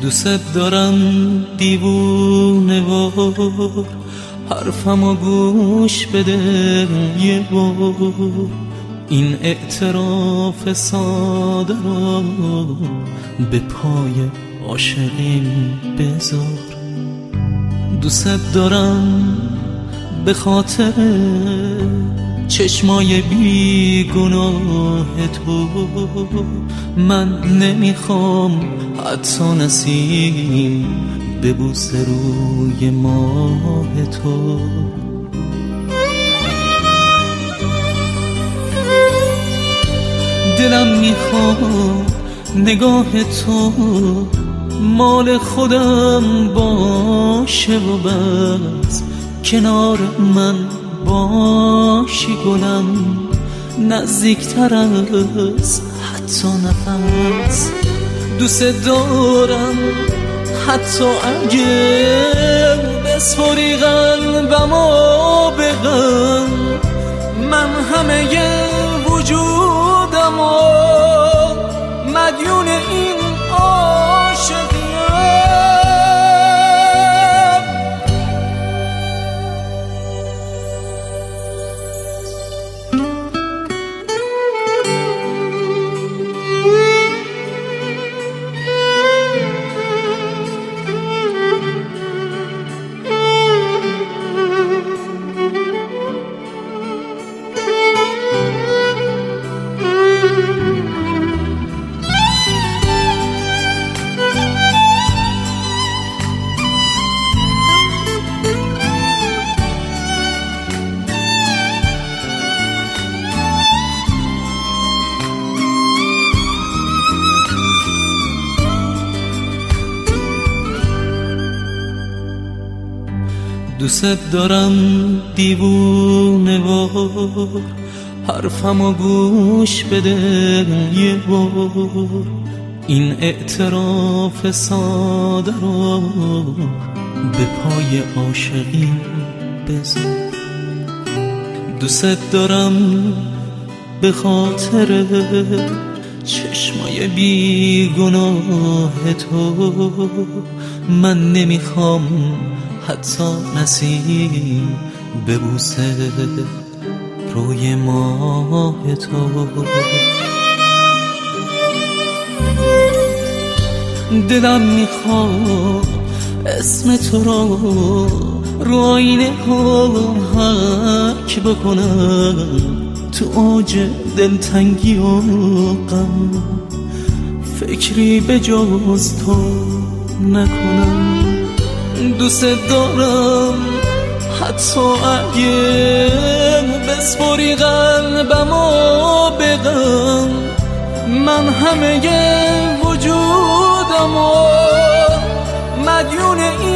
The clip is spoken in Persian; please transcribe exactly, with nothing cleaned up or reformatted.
دوست دارم دیوونه وار، حرفمو گوش بده یه بار، این اعتراف ساده رو به پای عاشقین بذار. دوست دارم به خاطر چشمای بیگناه تو، من نمیخوام حتی نسیم ببوس روی ماه تو. دلم میخواد نگاه تو مال خودم باشه و بس، کنار من باشی گلم، نزدیکتر از حتی نفس. دوست دارم حتی اگه بسپری قلبمو به غم، من همه وجودمو مدیون این عاشقیم. دوست دارم دیوونه وار، حرفمو گوش بده یه بار، این اعتراف ساده رو به پای عاشقین بذار. دوست دارم به خاطر چشمای بیگناه تو، من نمیخوام حتی نسیم ببوسه روی ماه تو. دلم میخواد اسم تو رو رو آینه ها حک بکنم، تو اوج دلتنگی و غم فکری به جز تو نکنم. دوست دارم حتی اگه بسپری قلبمو به غم، من همه وجودمو مدیون